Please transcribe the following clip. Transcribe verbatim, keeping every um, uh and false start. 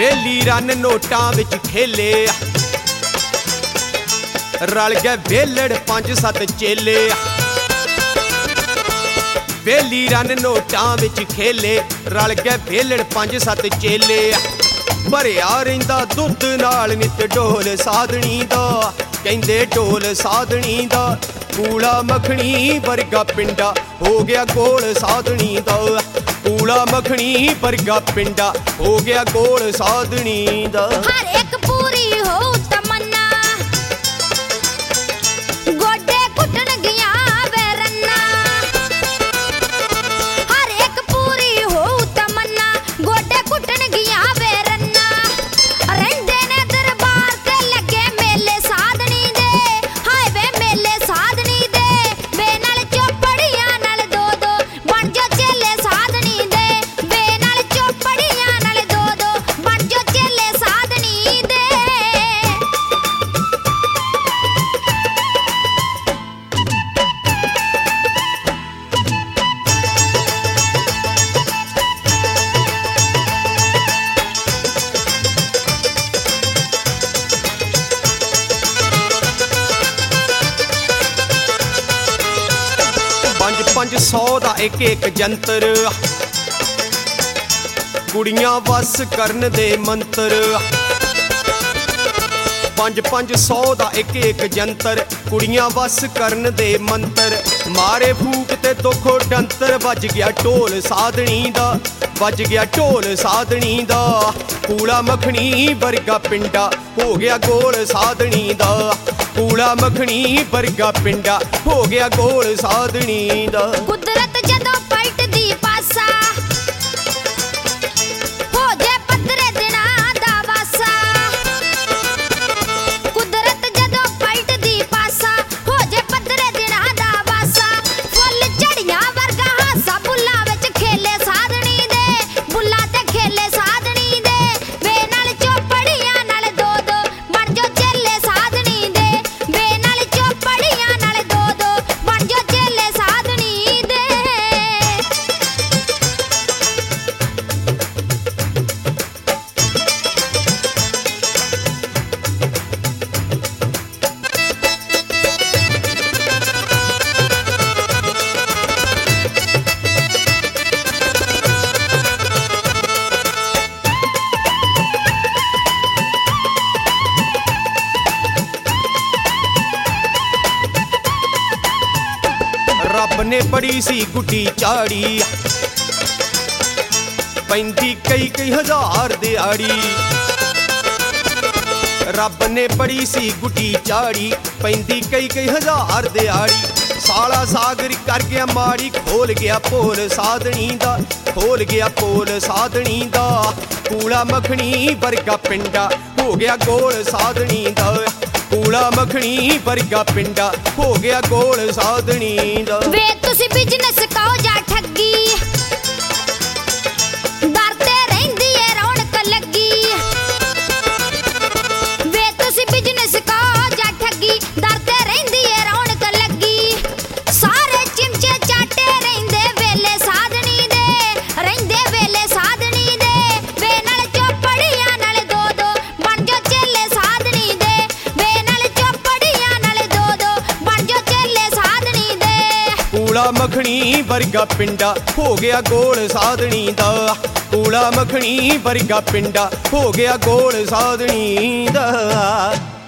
बेली run नोटां विच खेले, रल गए वेलड़ पंज सत्त चेले। बेली रन नोटां विच खेले, रल गए वेलड़ पंज सत्त चेले। भरिया रहिंदा दुद्ध नाल नित ढोल साधनी दा, कहंदे ढोल साधनी दा। कूड़ा मखनी वर्गा पिंडा हो गया गोल साधनी दा, कूड़ा मखनी वर्गा पिंडा हो गया गोल साधनी दा। हर एक पूरी हो तमन्ना, गोडे कुटन गया वे रन्ना। हर एक पूरी हो तमन्ना, गोडे कुटन गया वे रन्ना। रहिंदे ने दरबार ते लगे मेले साधनी दे, हाय वे मेले साधनी दे। वे नाल चौपड़ियां नाल दो दो बन जो चेले साधनी दे, वे नाल चौपड़ियां नाल दो दो बन जो चेले साधनी दे। पंज पंज सौ दा एक एक जंतर, कुड़ियां वस करन दे मंत्र। पंज पंज सौ दा एक एक जंतर, कुड़ियां वस करन दे मंत्र। मारे फूक ते दुखो डंतर, बज गया ढोल साधनी दा, बज गया ढोल साधनी दा। कूड़ा मखनी वर्गा पिंडा हो गया गोल साधनी दा, कूड़ा मखनी वर्गा पिंडा हो गया गोल साधनी दा। कुदरत जदों पलटदी पासा, हो जे पद्धरे दिनां दा वासा। कुदरत जदों पलटदी पासा, हो जे पद्धरे दिनां दा वासा। फुੱਲ झड़ियां वर्गा हासा, बुल्लां विच खेले साधनी दे, बुल्लां ते खेले साधनी दे। वे नाल चौपड़ियां नाल दो दो बन जो चेले साधनी दे, वे नाल चौपड़ियां नाल दो दो बन जो चेले साधनी दे। रब ने बड़ी सी गुड्डी चाड़ी, पैंदी कई कई हजार दिहाड़ी। रब ने बड़ी सी गुड्डी चाड़ी, पैंदी कई कई हजार दिहाड़ी। साला सागर कर गया माड़ी, खोल गया पोल साधनी दा, खोल गया पोल साधनी दा। कूड़ा मखनी वर्गा पिंडा हो गया गोल साधनी दा, कूड़ा मखनी वर्गा पिंडा हो गया गोल साधनी दा। वे तुसी बिजनेस कहो जा ठगी, दर ते रहिंदी ए रौनक लगी। वे तुसी बिजनेस कहो जा ठगी, दर ते रहिंदी ए रौनक लगी। सारे चिमचे चाटे रहिंदे वेले साधनी दे, रहिंदे वेले साधनी दे। वे नाल चौपड़ियां नाल दो दो बन जो चेले साधनी दे, वे नाल चौपड़ियां नाल दो दो बन जो चेले साधनी दे। कूड़ा मखनी वर्गा पिंडा हो गया गोल साधनी दा, कूड़ा मखनी वर्गा पिंडा हो गया गोल साधनी दा।